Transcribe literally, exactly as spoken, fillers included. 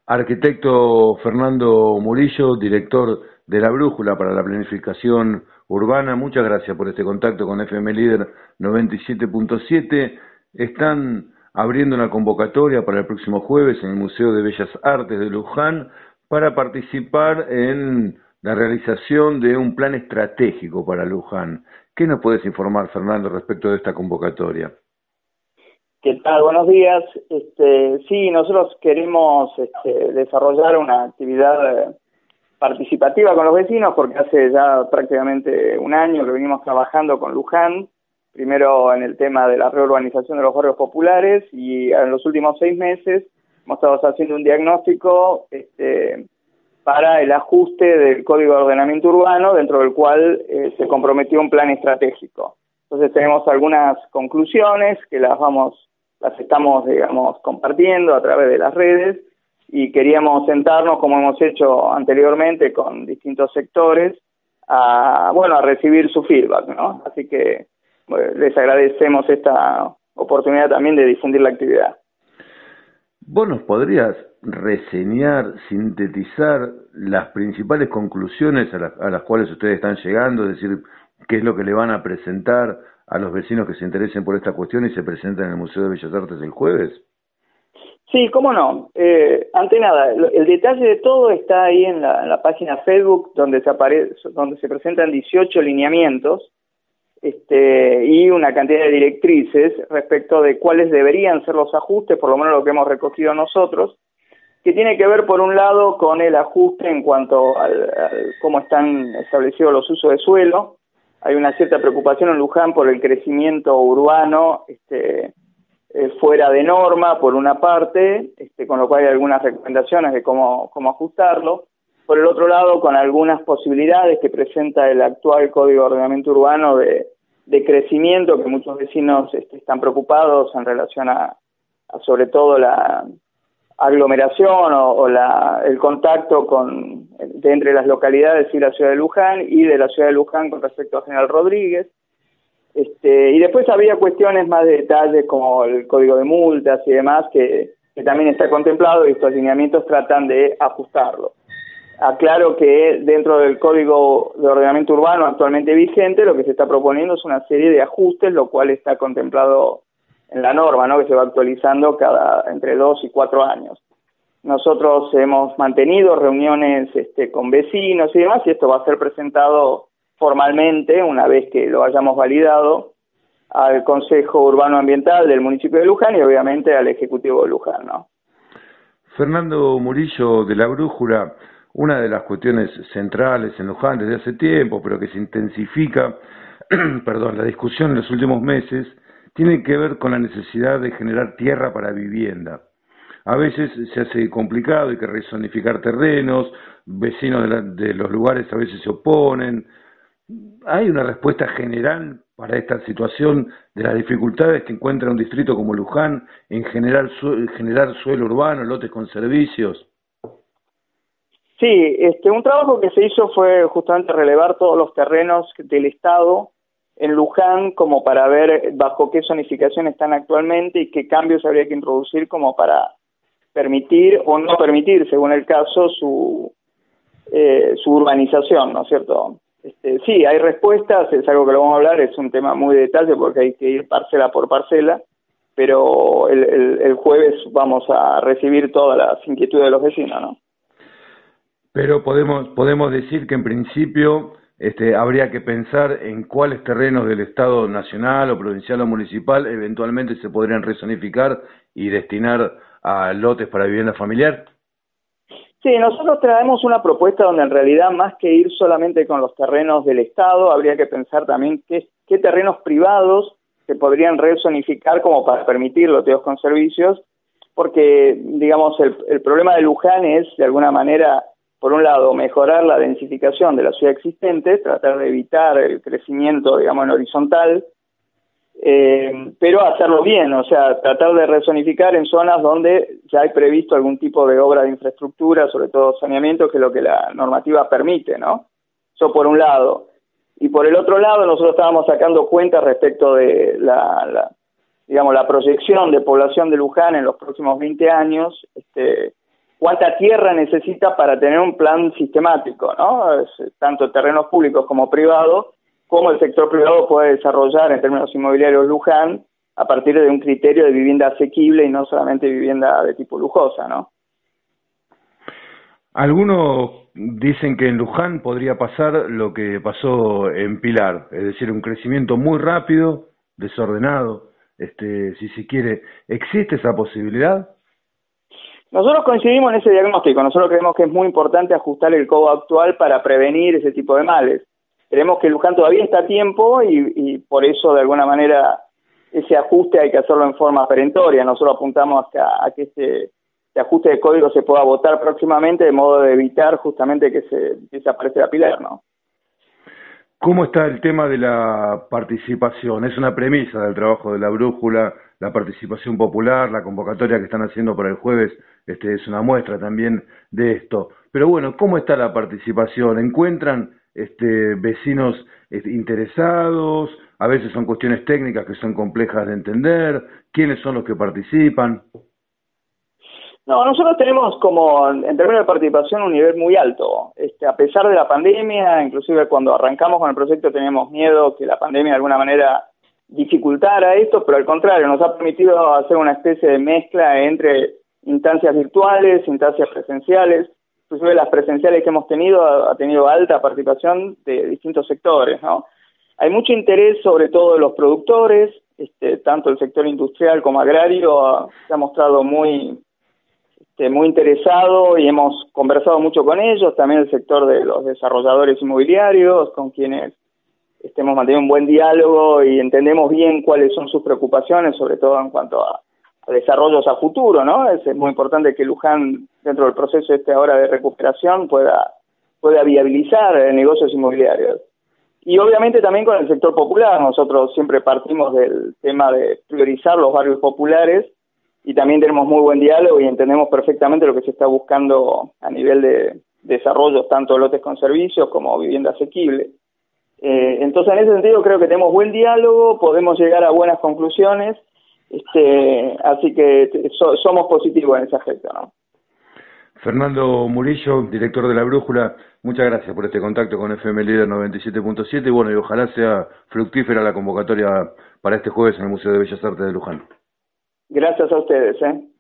Arquitecto Fernando Murillo, director de La Brújula para la Planificación Urbana, muchas gracias por este contacto con F M Líder noventa y siete punto siete. Están abriendo una convocatoria para el próximo jueves en el Museo de Bellas Artes de Luján para participar en la realización de un plan estratégico para Luján. ¿Qué nos puedes informar, Fernando, respecto de esta convocatoria? ¿Qué tal? Buenos días. Este, sí, nosotros queremos este, desarrollar una actividad participativa con los vecinos porque hace ya prácticamente un año que venimos trabajando con Luján, primero en el tema de la reurbanización de los barrios populares y en los últimos seis meses hemos estado haciendo un diagnóstico este, para el ajuste del Código de Ordenamiento Urbano, dentro del cual eh, se comprometió un plan estratégico. Entonces tenemos algunas conclusiones que las vamos las estamos, digamos, compartiendo a través de las redes y queríamos sentarnos, como hemos hecho anteriormente con distintos sectores, a, bueno, a recibir su feedback, ¿no? Así que bueno, les agradecemos esta oportunidad también de difundir la actividad. ¿Vos nos podrías reseñar, sintetizar las principales conclusiones a, la, a las cuales ustedes están llegando? Es decir, ¿qué es lo que le van a presentar a los vecinos que se interesen por esta cuestión y se presentan en el Museo de Bellas Artes el jueves? Sí, cómo no. Eh, ante nada, el detalle de todo está ahí en la, en la página Facebook, donde se aparece, donde se presentan dieciocho lineamientos este, y una cantidad de directrices respecto de cuáles deberían ser los ajustes, por lo menos lo que hemos recogido nosotros, que tiene que ver, por un lado, con el ajuste en cuanto al, al cómo están establecidos los usos de suelo. Hay una cierta preocupación en Luján por el crecimiento urbano este, eh, fuera de norma, por una parte, este, con lo cual hay algunas recomendaciones de cómo, cómo ajustarlo. Por el otro lado, con algunas posibilidades que presenta el actual Código de Ordenamiento Urbano de, de crecimiento, que muchos vecinos este, están preocupados en relación a, a sobre todo la aglomeración o, o la, el contacto con de entre las localidades y la ciudad de Luján y de la ciudad de Luján con respecto a General Rodríguez. Este, y después había cuestiones más de detalle como el código de multas y demás que, que también está contemplado y estos lineamientos tratan de ajustarlo. Aclaro que dentro del Código de Ordenamiento Urbano actualmente vigente lo que se está proponiendo es una serie de ajustes, lo cual está contemplado en la norma, ¿no? Que se va actualizando cada entre dos y cuatro años. Nosotros hemos mantenido reuniones este, con vecinos y demás, y esto va a ser presentado formalmente, una vez que lo hayamos validado, al Consejo Urbano Ambiental del municipio de Luján y obviamente al Ejecutivo de Luján, ¿no? Fernando Murillo, de La Brújula, una de las cuestiones centrales en Luján desde hace tiempo, pero que se intensifica, perdón, la discusión en los últimos meses, tiene que ver con la necesidad de generar tierra para vivienda. A veces se hace complicado, hay que rezonificar terrenos, vecinos de, la, de los lugares a veces se oponen. ¿Hay una respuesta general para esta situación de las dificultades que encuentra un distrito como Luján en generar, su, generar suelo urbano, lotes con servicios? Sí, este, un trabajo que se hizo fue justamente relevar todos los terrenos del Estado en Luján como para ver bajo qué zonificación están actualmente y qué cambios habría que introducir como para permitir o no permitir, según el caso, su eh, su urbanización, ¿no es cierto? Este, sí, hay respuestas, es algo que lo vamos a hablar, es un tema muy de detalle porque hay que ir parcela por parcela, pero el, el, el jueves vamos a recibir todas las inquietudes de los vecinos, ¿no? Pero podemos podemos decir que en principio este, habría que pensar en cuáles terrenos del Estado nacional o provincial o municipal eventualmente se podrían rezonificar y destinar a lotes para vivienda familiar. Sí, nosotros traemos una propuesta donde en realidad más que ir solamente con los terrenos del Estado, habría que pensar también qué, qué terrenos privados se podrían rezonificar como para permitir loteos con servicios, porque digamos el, el problema de Luján es de alguna manera, por un lado, mejorar la densificación de la ciudad existente, tratar de evitar el crecimiento, digamos, en horizontal, eh, pero hacerlo bien, o sea, tratar de rezonificar en zonas donde ya hay previsto algún tipo de obra de infraestructura, sobre todo saneamiento, que es lo que la normativa permite, ¿no? Eso por un lado. Y por el otro lado, nosotros estábamos sacando cuentas respecto de la, la digamos, la proyección de población de Luján en los próximos veinte años, este, cuánta tierra necesita para tener un plan sistemático, ¿no? Es, tanto terrenos públicos como privados, cómo el sector privado puede desarrollar en términos inmobiliarios Luján a partir de un criterio de vivienda asequible y no solamente vivienda de tipo lujosa, ¿no? Algunos dicen que en Luján podría pasar lo que pasó en Pilar, es decir, un crecimiento muy rápido, desordenado, este, si se quiere. ¿Existe esa posibilidad? Nosotros coincidimos en ese diagnóstico. Nosotros creemos que es muy importante ajustar el codo actual para prevenir ese tipo de males. Creemos que Luján todavía está a tiempo y, y por eso, de alguna manera, ese ajuste hay que hacerlo en forma perentoria. Nosotros apuntamos a, a que este, este ajuste de código se pueda votar próximamente, de modo de evitar justamente que se desaparezca la Pilar, ¿no? ¿Cómo está el tema de la participación? Es una premisa del trabajo de la brújula, la participación popular, la convocatoria que están haciendo para el jueves, este, es una muestra también de esto. Pero bueno, ¿cómo está la participación? ¿Encuentran este, vecinos este, interesados? A veces son cuestiones técnicas que son complejas de entender. ¿Quiénes son los que participan? No, nosotros tenemos como, en términos de participación, un nivel muy alto. Este, a pesar de la pandemia, inclusive cuando arrancamos con el proyecto teníamos miedo que la pandemia de alguna manera dificultara esto, pero al contrario, nos ha permitido hacer una especie de mezcla entre instancias virtuales, instancias presenciales. Inclusive las presenciales que hemos tenido ha, ha tenido alta participación de distintos sectores, ¿no? Hay mucho interés sobre todo de los productores, este, tanto el sector industrial como agrario ha, se ha mostrado muy... muy interesado y hemos conversado mucho con ellos, también el sector de los desarrolladores inmobiliarios, con quienes este, hemos mantenido un buen diálogo y entendemos bien cuáles son sus preocupaciones, sobre todo en cuanto a, a desarrollos a futuro, ¿no? Es, es muy importante que Luján, dentro del proceso este ahora de recuperación, pueda, pueda viabilizar eh, negocios inmobiliarios. Y obviamente también con el sector popular, nosotros siempre partimos del tema de priorizar los barrios populares, y también tenemos muy buen diálogo y entendemos perfectamente lo que se está buscando a nivel de desarrollos, tanto lotes con servicios como vivienda asequible. Eh, entonces, en ese sentido, creo que tenemos buen diálogo, podemos llegar a buenas conclusiones, este, así que so, somos positivos en ese aspecto, ¿no? Fernando Murillo, director de La Brújula, muchas gracias por este contacto con F M Líder noventa y siete punto siete y bueno, y ojalá sea fructífera la convocatoria para este jueves en el Museo de Bellas Artes de Luján. Gracias a ustedes, ¿eh?